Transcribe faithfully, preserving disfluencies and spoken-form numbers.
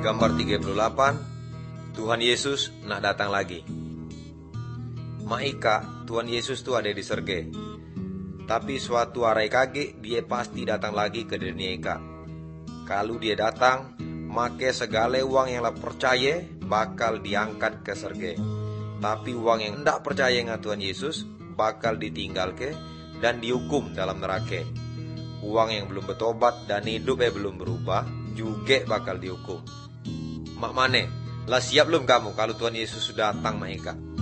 Gambar tiga puluh delapan, Tuhan Yesus nak datang lagi. Maika, Tuhan Yesus tu ada di surga. Tapi suatu hari kage dia pasti datang lagi ke dunia ika. Kalau dia datang, maka segala uang yang lah percaya bakal diangkat ke surga. Tapi uang yang tidak percaya dengan Tuhan Yesus bakal ditinggal ke dan dihukum dalam neraka. Uang yang belum bertobat dan hidupnya belum berubah juga bakal dihukum. Mak mane, lah siap belum kamu kalau Tuhan Yesus sudah datang, Maika?